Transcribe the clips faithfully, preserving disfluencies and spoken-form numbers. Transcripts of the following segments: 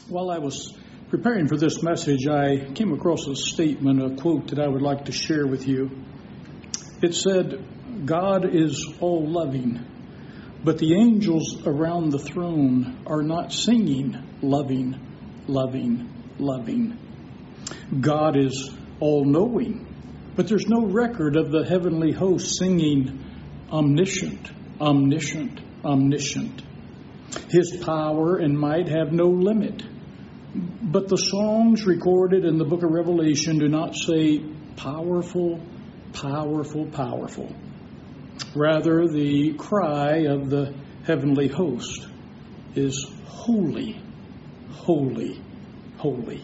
While I was preparing for this message, I came across a statement, a quote that I would like to share with you. It said, "God is all loving, but the angels around the throne are not singing, loving, loving, loving. God is all knowing, but there's no record of the heavenly host singing, omniscient, omniscient, omniscient. His power and might have no limit. But the songs recorded in the book of Revelation do not say powerful, powerful, powerful. Rather, the cry of the heavenly host is holy, holy, holy."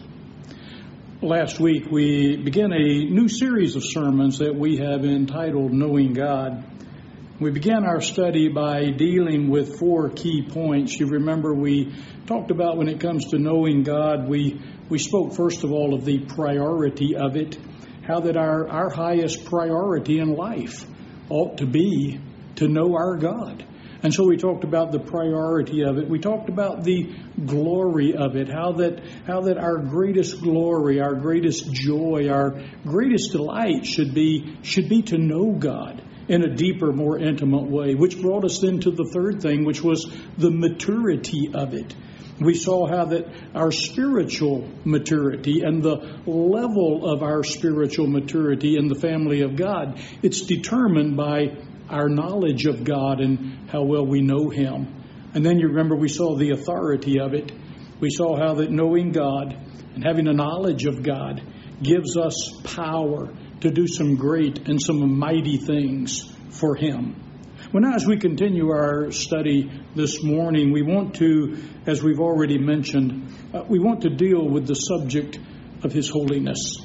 Last week, we began a new series of sermons that we have entitled Knowing God. We began our study by dealing with four key points. You remember we talked about when it comes to knowing God, we, we spoke first of all of the priority of it, how that our, our highest priority in life ought to be to know our God. And so we talked about the priority of it. We talked about the glory of it, how that how that our greatest glory, our greatest joy, our greatest delight should be should be to know God in a deeper, more intimate way, which brought us into the third thing, which was the maturity of it. We saw how that our spiritual maturity and the level of our spiritual maturity in the family of God, it's determined by our knowledge of God and how well we know Him. And then you remember we saw the authority of it. We saw how that knowing God and having a knowledge of God gives us power to do some great and some mighty things for Him. Well, now as we continue our study this morning, we want to, as we've already mentioned, uh, we want to deal with the subject of His holiness.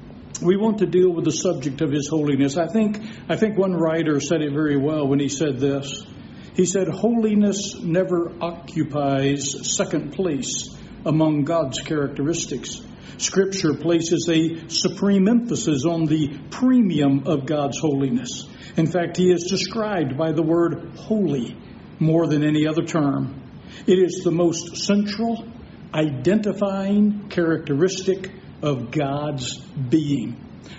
We want to deal with the subject of His holiness. I think, I think one writer said it very well when he said this. He said, "Holiness never occupies second place among God's characteristics. Scripture places a supreme emphasis on the premium of God's holiness. In fact, He is described by the word holy more than any other term. It is the most central, identifying characteristic of God's being.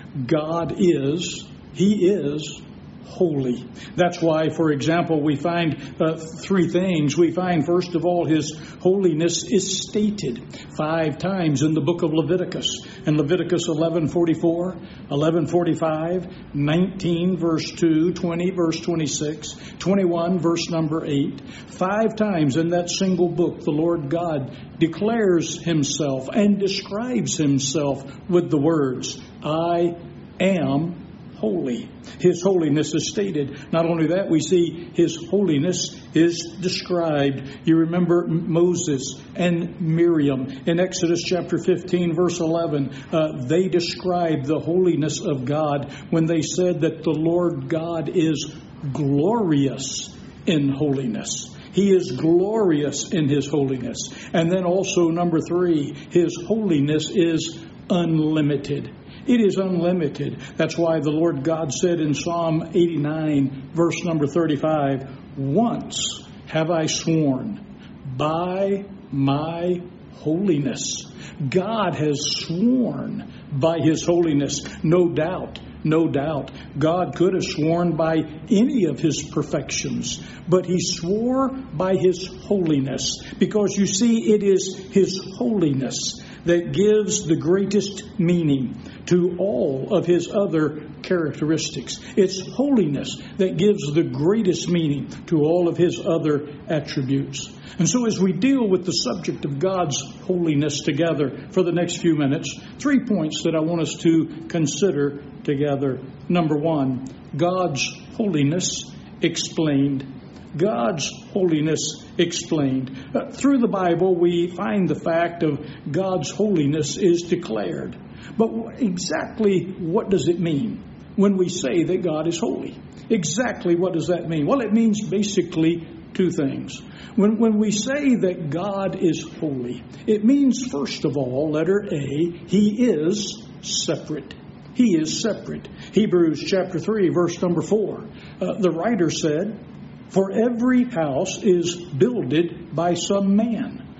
God is, He is holy." That's why, for example, we find uh, three things. We find, first of all, His holiness is stated five times in the book of Leviticus. In Leviticus eleven forty-four, eleven forty-five, nineteen verse two, twenty verse twenty-six, twenty-one verse number eight. Five times in that single book, the Lord God declares Himself and describes Himself with the words, "I am holy." His holiness is stated. Not only that, we see His holiness is described. You remember Moses and Miriam in Exodus chapter fifteen, verse eleven. Uh, they described the holiness of God when they said that the Lord God is glorious in holiness. He is glorious in His holiness. And then also, number three, His holiness is unlimited. It is unlimited. That's why the Lord God said in Psalm eighty-nine, verse number thirty-five, "Once have I sworn by my holiness." God has sworn by His holiness. No doubt, no doubt, God could have sworn by any of His perfections, but He swore by His holiness, because you see, it is His holiness that gives the greatest meaning to all of His other characteristics. It's holiness that gives the greatest meaning to all of His other attributes. And so as we deal with the subject of God's holiness together for the next few minutes, three points that I want us to consider together. Number one, God's holiness explained. God's holiness explained. Uh, through the Bible, we find the fact of God's holiness is declared. But exactly what does it mean when we say that God is holy? Exactly what does that mean? Well, it means basically two things. When, when we say that God is holy, it means, first of all, letter A, He is separate. He is separate. Hebrews chapter three, verse number four. Uh, the writer said, "For every house is builded by some man,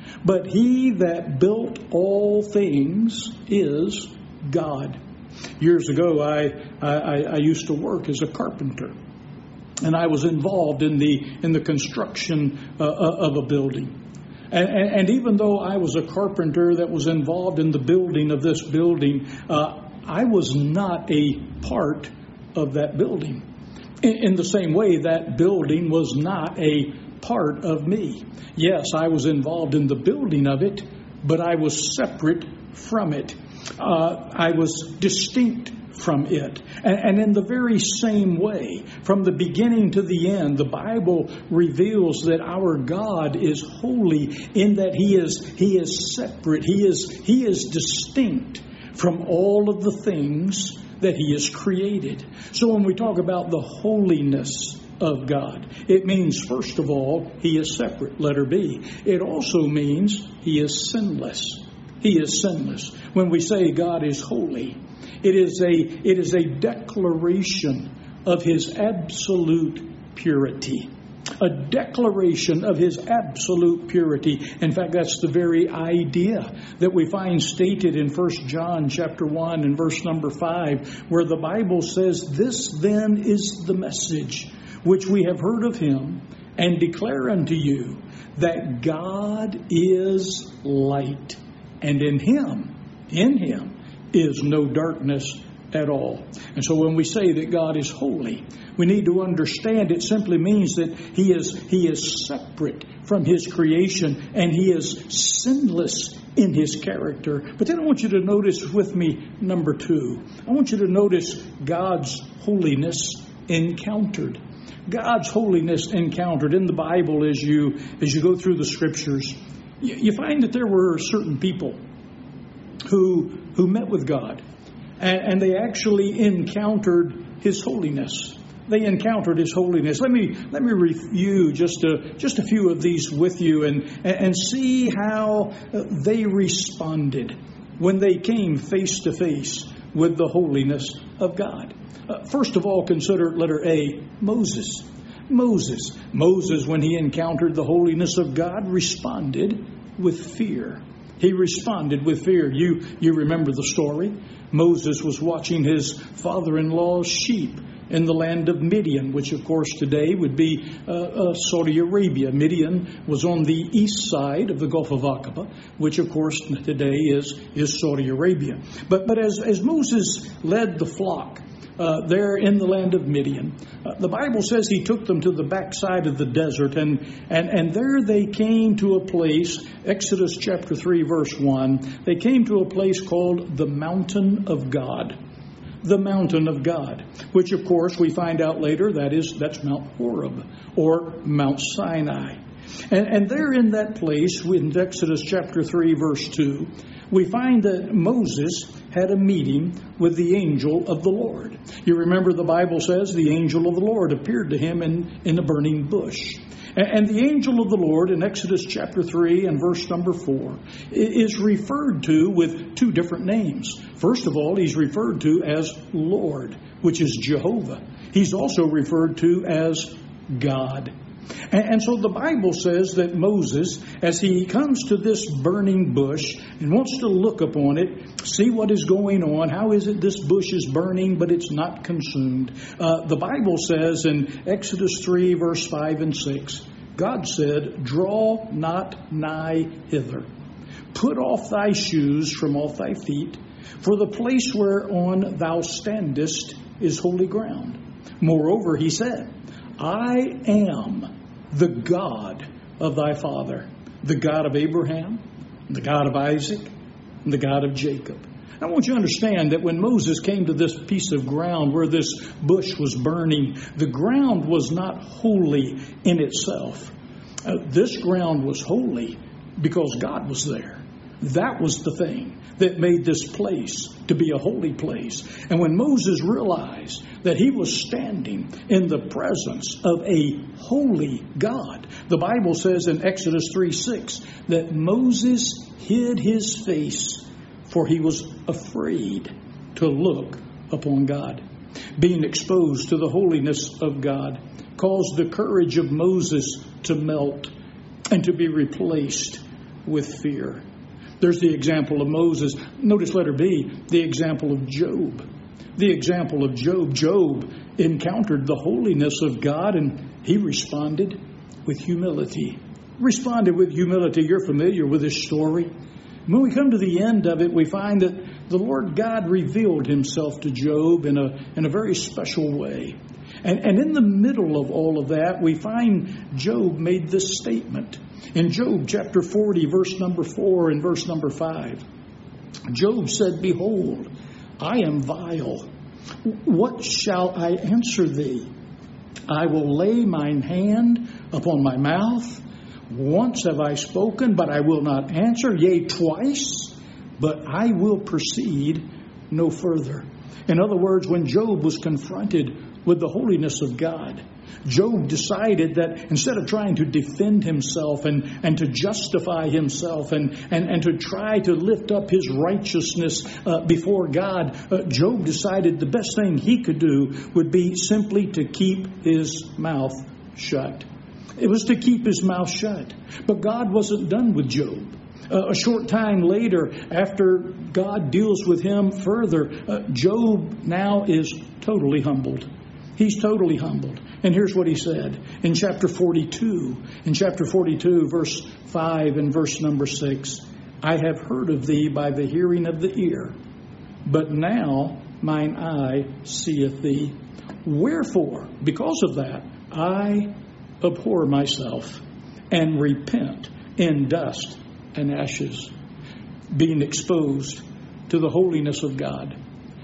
but he that built all things is God. Years ago, I, I, I used to work as a carpenter, and I was involved in the in the construction uh, of a building. And, and, and even though I was a carpenter that was involved in the building of this building, uh, I was not a part of that building. In, in the same way, that building was not a part of me. Yes, I was involved in the building of it, but I was separate from it. Uh, I was distinct from it. And, and in the very same way, from the beginning to the end, the Bible reveals that our God is holy in that He is He is separate. He is He is distinct from all of the things that He has created. So when we talk about the holiness of God, it means, first of all, He is separate, letter B. It also means He is sinless. He is sinless. When we say God is holy, it is a it is a declaration of His absolute purity. A declaration of His absolute purity. In fact, that's the very idea that we find stated in First John chapter one and verse number five, where the Bible says, "This then is the message which we have heard of Him and declare unto you, that God is light, and in Him, in Him is no darkness at all." And so when we say that God is holy, we need to understand it simply means that He is He is separate from His creation, and He is sinless in His character. But then I want you to notice with me number two. I want you to notice God's holiness encountered. God's holiness encountered in the Bible. As you as you go through the Scriptures, you, you find that there were certain people who who met with God, and, and they actually encountered His holiness. They encountered His holiness. Let me let me review just a just a few of these with you, and and see how they responded when they came face to face with the holiness of God. Uh, first of all, consider letter A, Moses. Moses. Moses, when he encountered the holiness of God, responded with fear. He responded with fear. You, you remember the story. Moses was watching his father-in-law's sheep in the land of Midian, which of course today would be uh, uh, Saudi Arabia. Midian was on the east side of the Gulf of Aqaba, which of course today is, is Saudi Arabia. But, but as, as Moses led the flock Uh, there in the land of Midian, Uh, the Bible says he took them to the backside of the desert, and, and, and there they came to a place, Exodus chapter three, verse one, they came to a place called the Mountain of God. The Mountain of God, which of course we find out later that is that's Mount Horeb or Mount Sinai. And, and there in that place, in Exodus chapter three, verse two, we find that Moses had a meeting with the angel of the Lord. You remember the Bible says the angel of the Lord appeared to him in, in a burning bush. And, and the angel of the Lord in Exodus chapter three and verse number four is referred to with two different names. First of all, he's referred to as Lord, which is Jehovah. He's also referred to as God. And so the Bible says that Moses, as he comes to this burning bush and wants to look upon it, see what is going on, how is it this bush is burning but it's not consumed? Uh, the Bible says in Exodus three, verse five and six, God said, "Draw not nigh hither. Put off thy shoes from off thy feet, for the place whereon thou standest is holy ground." Moreover, he said, "I am the God of thy father, the God of Abraham, the God of Isaac, and the God of Jacob." I want you to understand that when Moses came to this piece of ground where this bush was burning, the ground was not holy in itself. Uh, this ground was holy because God was there. That was the thing that made this place to be a holy place. And when Moses realized that he was standing in the presence of a holy God, the Bible says in Exodus three six that Moses hid his face, for he was afraid to look upon God. Being exposed to the holiness of God caused the courage of Moses to melt and to be replaced with fear. There's the example of Moses. Notice letter B, the example of Job. The example of Job. Job encountered the holiness of God, and he responded with humility. Responded with humility. You're familiar with this story. When we come to the end of it, we find that the Lord God revealed himself to Job in a, in a very special way. And, and in the middle of all of that, we find Job made this statement. In Job chapter forty, verse number four and verse number five, Job said, "Behold, I am vile. What shall I answer thee? I will lay mine hand upon my mouth. Once have I spoken, but I will not answer. Yea, twice, but I will proceed no further." In other words, when Job was confronted with the holiness of God, Job decided that instead of trying to defend himself and, and to justify himself and, and, and to try to lift up his righteousness uh, before God, uh, Job decided the best thing he could do would be simply to keep his mouth shut. It was to keep his mouth shut. But God wasn't done with Job. Uh, a short time later, after God deals with him further, uh, Job now is totally humbled. He's totally humbled. And here's what he said in chapter forty-two. In chapter forty-two, verse five and verse number six. "I have heard of thee by the hearing of the ear, but now mine eye seeth thee. Wherefore, because of that, I abhor myself and repent in dust and ashes." Being exposed to the holiness of God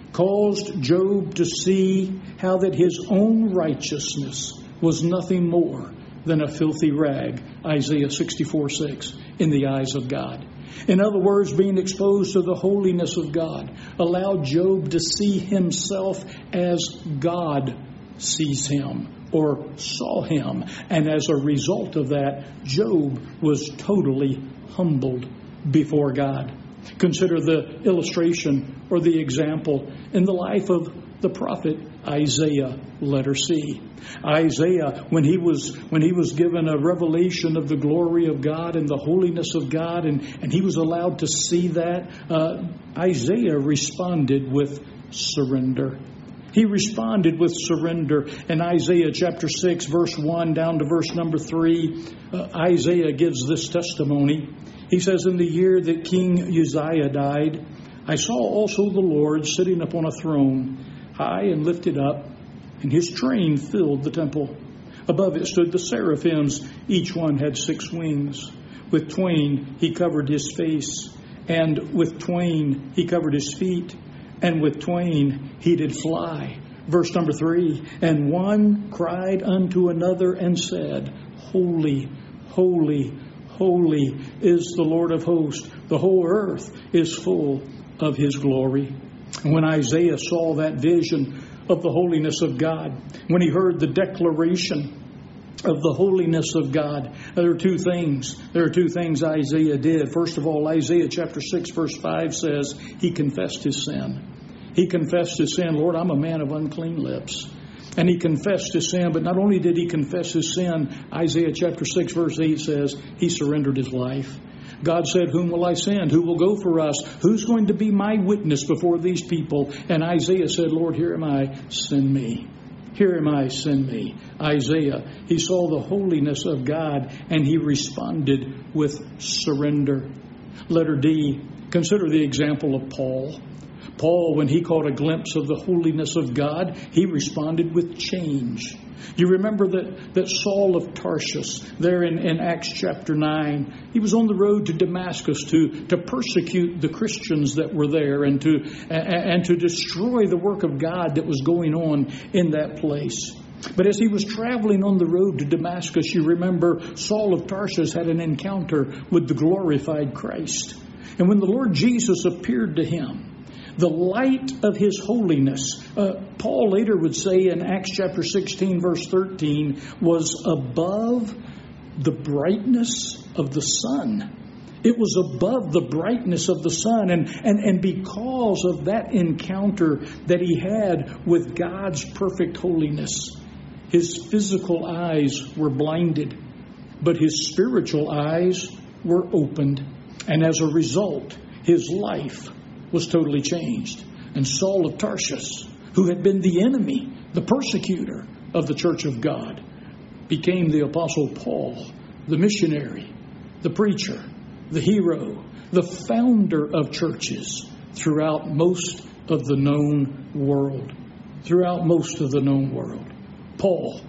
caused Job to see how that his own righteousness was nothing more than a filthy rag, Isaiah sixty-four six, in the eyes of God. In other words, being exposed to the holiness of God allowed Job to see himself as God sees him or saw him. And as a result of that, Job was totally humbled before God. Consider the illustration or the example in the life of the prophet Isaiah, letter C. Isaiah, when he was when he was given a revelation of the glory of God and the holiness of God, and, and he was allowed to see that, uh, Isaiah responded with surrender. He responded with surrender. In Isaiah chapter six, verse one down to verse number three, uh, Isaiah gives this testimony. He says, "In the year that King Uzziah died, I saw also the Lord sitting upon a throne, high and lifted up, and his train filled the temple. Above it stood the seraphims. Each one had six wings. With twain he covered his face, and with twain he covered his feet, and with twain he did fly." Verse number three, "And one cried unto another and said, Holy, holy, holy is the Lord of hosts. The whole earth is full of his glory." And when Isaiah saw that vision of the holiness of God, when he heard the declaration of the holiness of God, there are two things. There are two things Isaiah did. First of all, Isaiah chapter six, verse five says he confessed his sin. He confessed his sin. "Lord, I'm a man of unclean lips." And he confessed his sin, but not only did he confess his sin, Isaiah chapter six, verse eight says he surrendered his life. God said, "Whom will I send? Who will go for us? Who's going to be my witness before these people?" And Isaiah said, "Lord, here am I, send me. Here am I, send me." Isaiah, he saw the holiness of God and he responded with surrender. Letter D, consider the example of Paul. Paul, when he caught a glimpse of the holiness of God, he responded with change. You remember that, that Saul of Tarsus, there in, in Acts chapter nine, he was on the road to Damascus to, to persecute the Christians that were there and to, and, and to destroy the work of God that was going on in that place. But as he was traveling on the road to Damascus, you remember Saul of Tarsus had an encounter with the glorified Christ. And when the Lord Jesus appeared to him, the light of his holiness, uh, Paul later would say in Acts chapter sixteen, verse thirteen, was above the brightness of the sun. It was above the brightness of the sun. And, and, and because of that encounter that he had with God's perfect holiness, his physical eyes were blinded, but his spiritual eyes were opened, and as a result, his life was totally changed. And Saul of Tarsus, who had been the enemy, the persecutor of the church of God, became the Apostle Paul, the missionary, the preacher, the hero, the founder of churches throughout most of the known world. Throughout most of the known world. Paul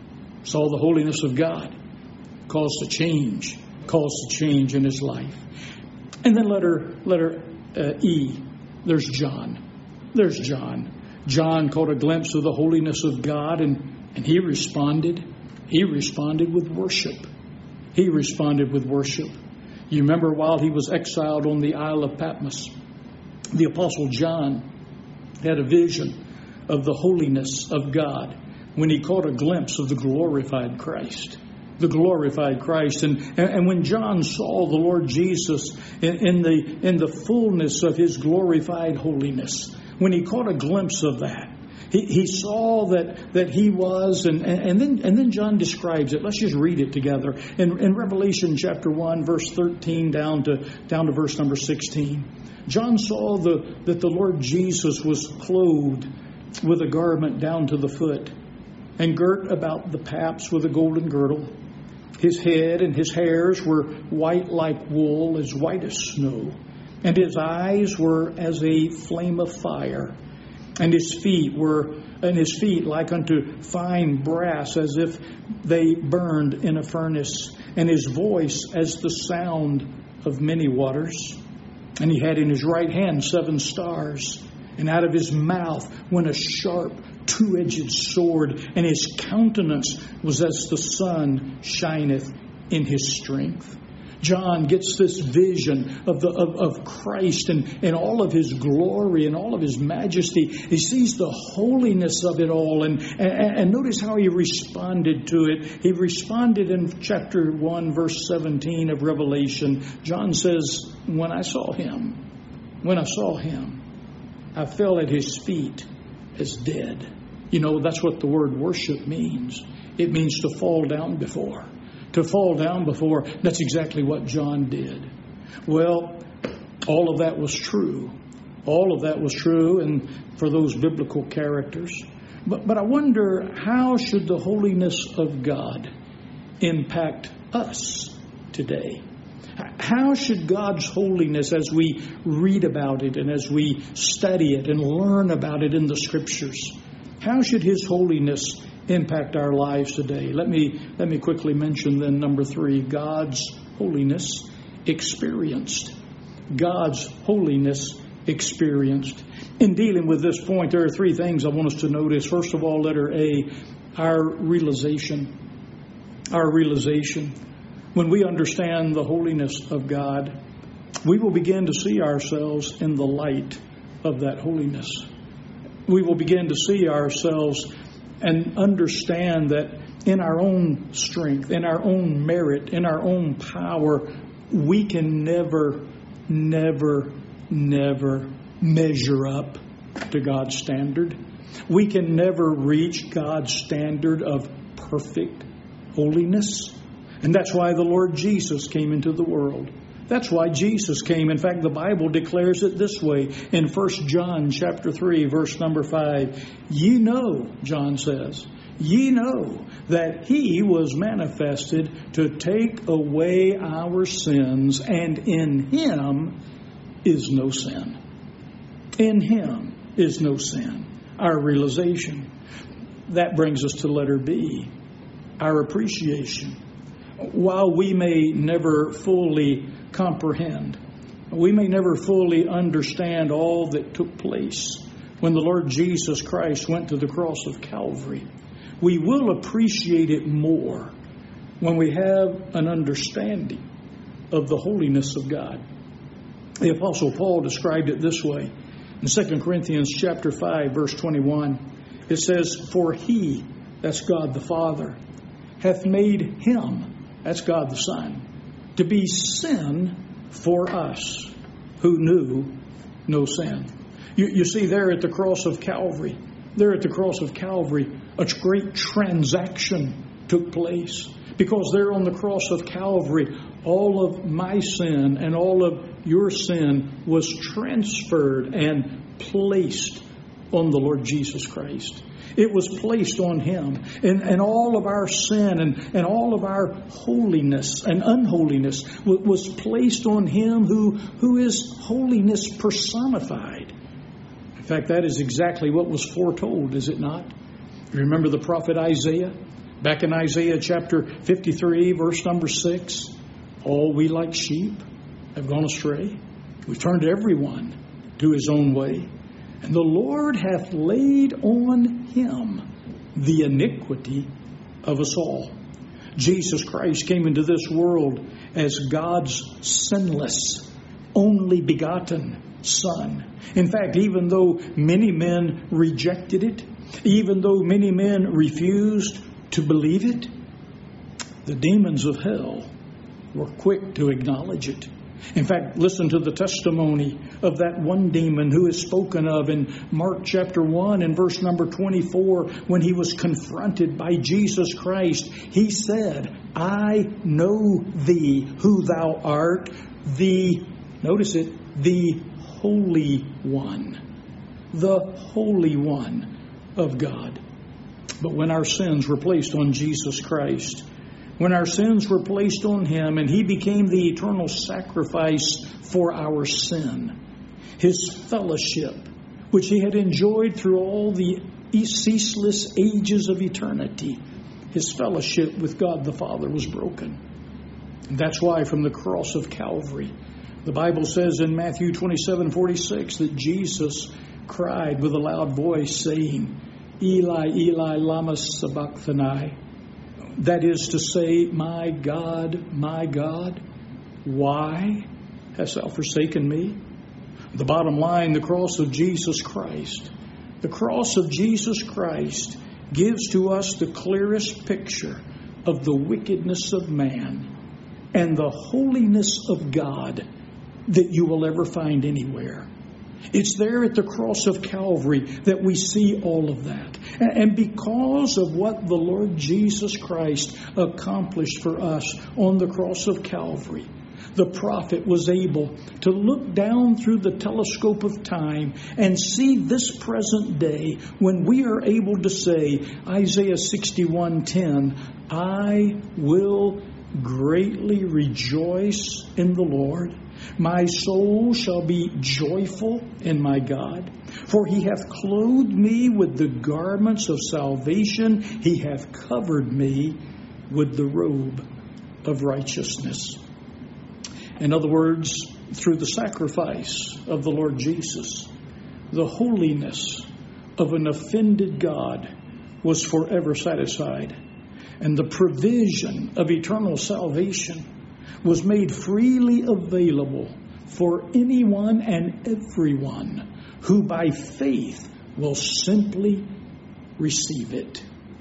saw the holiness of God, caused a change, caused a change in his life. And then letter, letter uh, E, there's John. There's John. John caught a glimpse of the holiness of God, and, and he responded. He responded with worship. He responded with worship. You remember while he was exiled on the Isle of Patmos, the Apostle John had a vision of the holiness of God when he caught a glimpse of the glorified Christ. The glorified Christ. And, and, and when John saw the Lord Jesus in, in the in the fullness of his glorified holiness, when he caught a glimpse of that, he, he saw that that he was, and, and then and then John describes it. Let's just read it together. In, in Revelation chapter one, verse thirteen down to down to verse number sixteen. John saw the that the Lord Jesus was clothed with a garment down to the foot, and girt about the paps with a golden girdle. His head and his hairs were white like wool, as white as snow, and his eyes were as a flame of fire, and his feet were and his feet like unto fine brass, as if they burned in a furnace, and his voice as the sound of many waters. And he had in his right hand seven stars, and out of his mouth went a sharp two-edged sword, and his countenance was as the sun shineth in his strength. John gets this vision of the of, of Christ and, and all of his glory and all of his majesty. He sees the holiness of it all, and, and, and notice how he responded to it. He responded in chapter one, verse seventeen of Revelation. John says, when I saw him, when I saw him, I fell at his feet as dead. You know, that's what the word worship means. It means to fall down before. To fall down before. That's exactly what John did. Well, all of that was true. All of that was true, and for those biblical characters. But, but I wonder, how should the holiness of God impact us today? How should God's holiness, as we read about it and as we study it and learn about it in the Scriptures, how should His holiness impact our lives today? Let me let me quickly mention then number three, God's holiness experienced. God's holiness experienced. In dealing with this point, there are three things I want us to notice. First of all, letter A, our realization. Our realization. When we understand the holiness of God, we will begin to see ourselves in the light of that holiness. We will begin to see ourselves and understand that in our own strength, in our own merit, in our own power, we can never, never, never measure up to God's standard. We can never reach God's standard of perfect holiness. And that's why the Lord Jesus came into the world. That's why Jesus came. In fact, the Bible declares it this way in First John chapter three, verse number five. Ye know, John says, ye know that He was manifested to take away our sins, and in Him is no sin. In Him is no sin. Our realization. That brings us to letter B, our appreciation. While we may never fully comprehend, we may never fully understand all that took place when the Lord Jesus Christ went to the cross of Calvary, we will appreciate it more when we have an understanding of the holiness of God. The Apostle Paul described it this way in Second Corinthians chapter five, verse twenty-one. It says, for He, that's God the Father, hath made Him, that's God the Son, to be sin for us who knew no sin. You, you see there at the cross of Calvary, there at the cross of Calvary, a great transaction took place. Because there on the cross of Calvary, all of my sin and all of your sin was transferred and placed on the Lord Jesus Christ. It was placed on Him. And, and all of our sin and, and all of our holiness and unholiness was, was placed on Him who, who is holiness personified. In fact, that is exactly what was foretold, is it not? You remember the prophet Isaiah? Back in Isaiah chapter fifty-three, verse number six, all we like sheep have gone astray. We've turned everyone to his own way. And the Lord hath laid on Him the iniquity of us all. Jesus Christ came into this world as God's sinless, only begotten Son. In fact, even though many men rejected it, even though many men refused to believe it, the demons of hell were quick to acknowledge it. In fact, listen to the testimony of that one demon who is spoken of in Mark chapter one and verse number twenty-four. When he was confronted by Jesus Christ, he said, I know thee, who thou art, the, notice it, the Holy One, the Holy One of God. But when our sins were placed on Jesus Christ, when our sins were placed on Him and He became the eternal sacrifice for our sin, His fellowship, which He had enjoyed through all the ceaseless ages of eternity, His fellowship with God the Father was broken. And that's why from the cross of Calvary, the Bible says in Matthew twenty-seven forty-six that Jesus cried with a loud voice saying, Eli, Eli, lama sabachthani. That is to say, my God, my God, why hast thou forsaken me? The bottom line, the cross of Jesus Christ. The cross of Jesus Christ gives to us the clearest picture of the wickedness of man and the holiness of God that you will ever find anywhere. It's there at the cross of Calvary that we see all of that. And because of what the Lord Jesus Christ accomplished for us on the cross of Calvary, the prophet was able to look down through the telescope of time and see this present day when we are able to say, Isaiah sixty-one ten, I will greatly rejoice in the Lord. My soul shall be joyful in my God, for He hath clothed me with the garments of salvation. He hath covered me with the robe of righteousness. In other words, through the sacrifice of the Lord Jesus, the holiness of an offended God was forever satisfied, and the provision of eternal salvation was made freely available for anyone and everyone who by faith will simply receive it.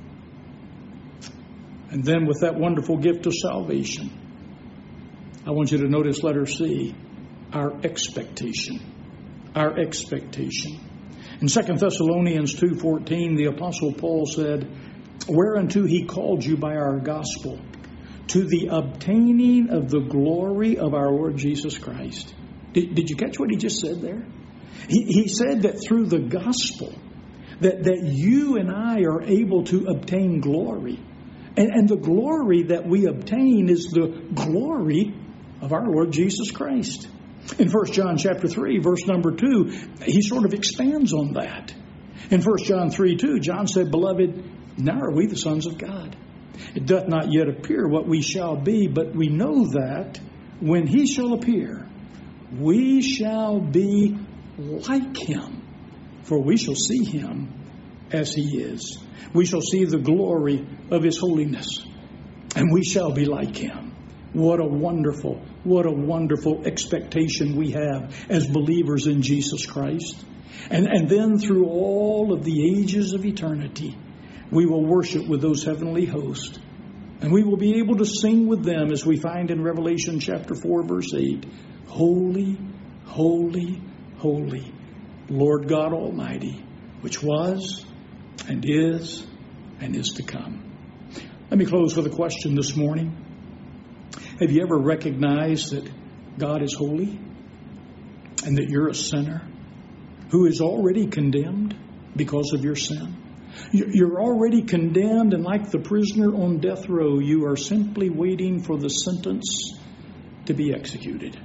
And then with that wonderful gift of salvation, I want you to notice letter C, our expectation. Our expectation. In Second Thessalonians two fourteen, the Apostle Paul said, whereunto He called you by our gospel, to the obtaining of the glory of our Lord Jesus Christ. Did, did you catch what he just said there? He, he said that through the gospel, that, that you and I are able to obtain glory. And, and the glory that we obtain is the glory of our Lord Jesus Christ. In First John chapter three, verse number two, he sort of expands on that. In First John three two, John said, Beloved, now are we the sons of God. It doth not yet appear what we shall be, but we know that when He shall appear, we shall be like Him, for we shall see Him as He is. We shall see the glory of His holiness, and we shall be like Him. What a wonderful, what a wonderful expectation we have as believers in Jesus Christ. And, and then through all of the ages of eternity, we will worship with those heavenly hosts. And we will be able to sing with them as we find in Revelation chapter four, verse eight. Holy, holy, holy, Lord God Almighty, which was and is and is to come. Let me close with a question this morning. Have you ever recognized that God is holy and that you're a sinner who is already condemned because of your sin? You're already condemned, and like the prisoner on death row, you are simply waiting for the sentence to be executed.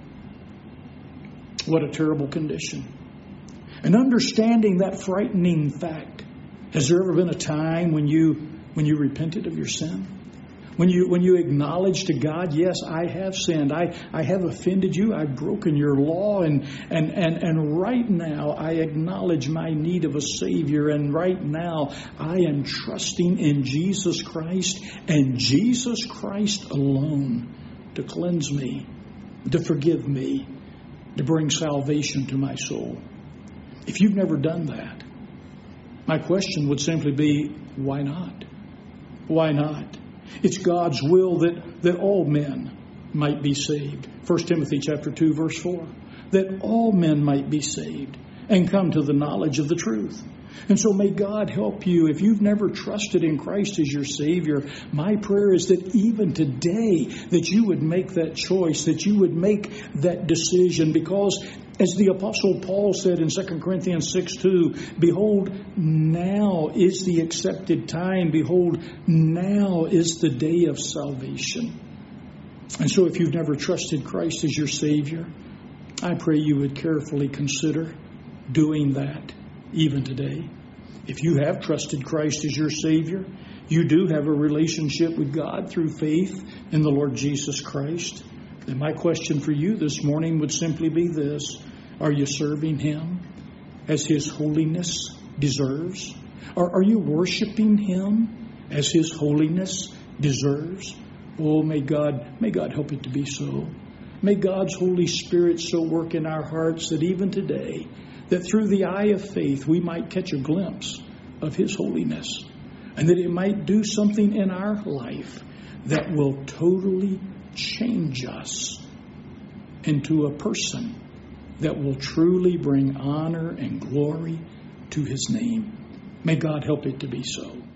What a terrible condition. And understanding that frightening fact, has there ever been a time when you when you repented of your sin? When you when you acknowledged to God, yes, I have sinned. I, I have offended you. I've broken your law. And, and, and, and right now, I acknowledge my need of a Savior. And right now, I am trusting in Jesus Christ and Jesus Christ alone to cleanse me, to forgive me, to bring salvation to my soul. If you've never done that, my question would simply be, why not? Why not? It's God's will that, that all men might be saved. First Timothy chapter two, verse four. That all men might be saved and come to the knowledge of the truth. And so may God help you. If you've never trusted in Christ as your Savior, my prayer is that even today that you would make that choice, that you would make that decision. Because as the Apostle Paul said in Second Corinthians six two, behold, now is the accepted time. Behold, now is the day of salvation. And so if you've never trusted Christ as your Savior, I pray you would carefully consider doing that even today. If you have trusted Christ as your Savior, you do have a relationship with God through faith in the Lord Jesus Christ. And my question for you this morning would simply be this. Are you serving Him as His holiness deserves? Or are you worshiping Him as His holiness deserves? Oh, may God, may God help it to be so. May God's Holy Spirit so work in our hearts that even today, that through the eye of faith we might catch a glimpse of His holiness, and that it might do something in our life that will totally change us into a person that will truly bring honor and glory to His name. May God help it to be so.